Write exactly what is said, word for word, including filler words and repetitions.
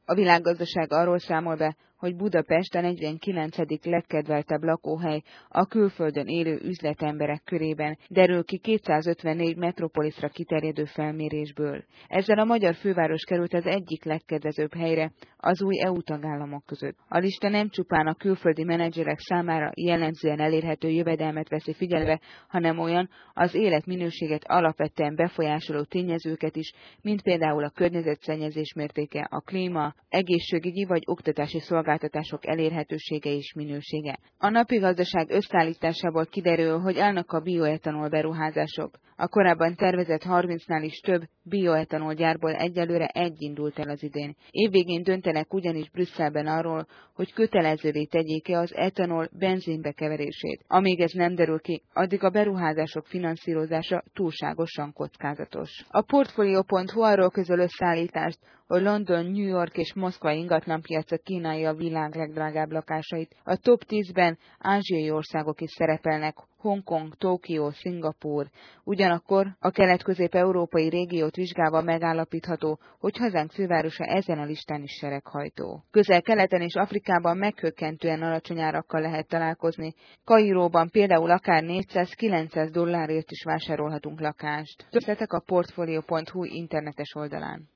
A Világgazdaság arról számol be, hogy Budapest a negyvenkilencedik legkedveltebb lakóhely a külföldön élő üzletemberek körében, derül ki kétszázötvennégy metropoliszra kiterjedő felmérésből. Ezzel a magyar főváros került az egyik legkedvezőbb helyre az új é u tagállamok között. A lista nem csupán a külföldi menedzserek számára jellemzően elérhető jövedelmet veszi figyelembe, hanem olyan az életminőséget alapvetően befolyásoló tényezőket is, mint például a környezetszennyezés mértéke, a klíma, egészségügyi vagy oktatási szolgáltatások elérhetősége és minősége. A napi gazdaság összeállításából kiderül, hogy állnak a bioetanol beruházások. A korábban tervezett harmincnál is több bioetanol gyárból egyelőre egy indult el az idén. Évvégén döntenek ugyanis Brüsszelben arról, hogy kötelezővé tegyék-e az etanol benzinbe keverését. Amíg ez nem derül ki, addig a beruházások finanszírozása túlságosan kockázatos. A Portfolio pont hu arról közöl összeállítást, hogy London, New York és Moszkva ingatlanpiaca kínálja a világ legdrágább lakásait. A top tízben ázsiai országok is szerepelnek, Hongkong, Tokió, Szingapúr. Ugyanakkor a kelet-közép-európai régiót vizsgálva megállapítható, hogy hazánk fővárosa ezen a listán is sereghajtó. Közel-keleten és Afrikában meghökkentően alacsony árakkal lehet találkozni. Kairóban például akár négyszáz-kilencszáz dollárért is vásárolhatunk lakást. Részletek a Portfolio pont hu internetes oldalán.